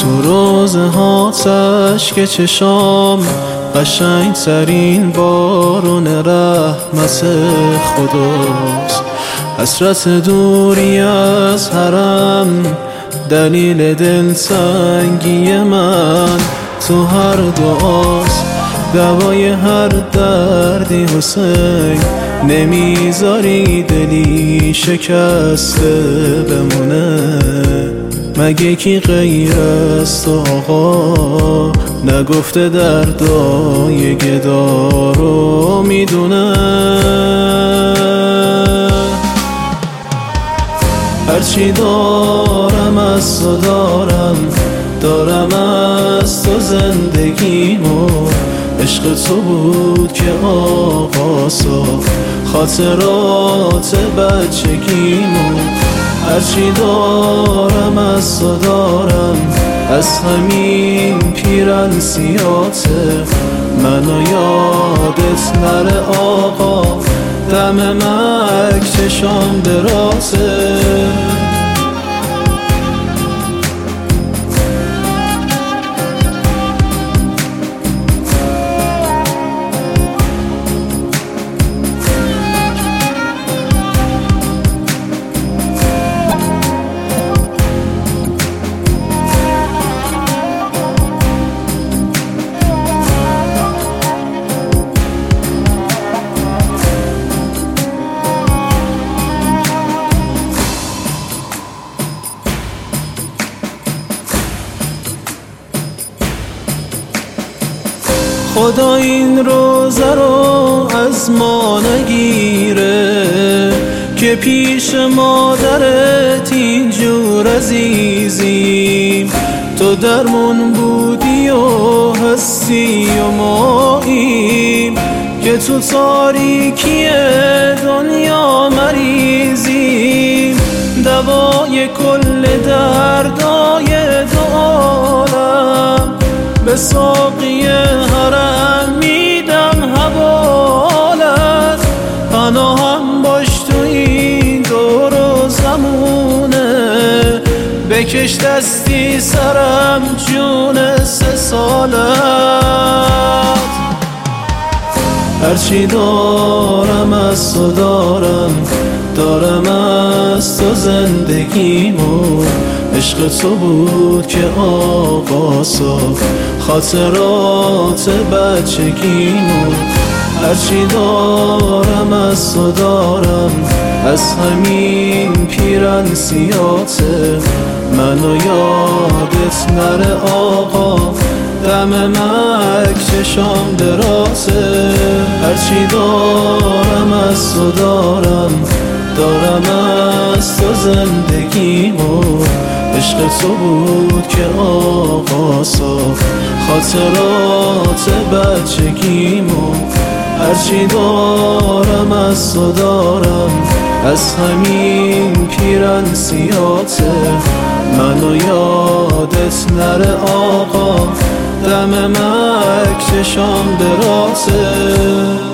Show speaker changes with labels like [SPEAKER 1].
[SPEAKER 1] تو روزه ها اشک چشام قشنگ ترین بارون رحمت خداست. حسرت دوری از حرم دلیل دلتنگی من تو هر دعاست. دوای هر دردی حسین نمیذاری دلی شکسته بمونه. مگه کی غیر از تو آقا نگفته دردای گدا رو میدونه؟ هرچی دارم از تو دارم از تو زندگیمو. عشق تو بود که آقا ساخت خاطرات بچگیمو. هرچی دارم از تو از همین پیرن سیاته. منو یادت نره آقا دم مرگ چشام درازه. خدا این روزه رو از ما نگیره که پیش مادرت اینجور عزیزیم. تو درمون بودی و هستی و ماییم که تو تاریکی دنیا مریضیم. دوای کل دردای دو عالم به ساقی حرم میدم حوالت. پناهم باش تو این دور و زمونه. بکش دستی سرم جون 3 سالت. هرچی دارم از تو دارم از تو زندگیمو. عشق تو بود که آقا ساخت خاطرات بچگیمو. هرچی دارم از تو از همین پیرن سیاته. منو یادت نره آقا دم مرگ چشام درازه. هرچی دارم از تو دارم از تو زندگیمو. عشق تو بود که آقا ساخت خاطرات بچگیمو. هرچی دارم از تو از همین پیرن سیاته. منو یادت نره آقا دم مرگ چشام درازه.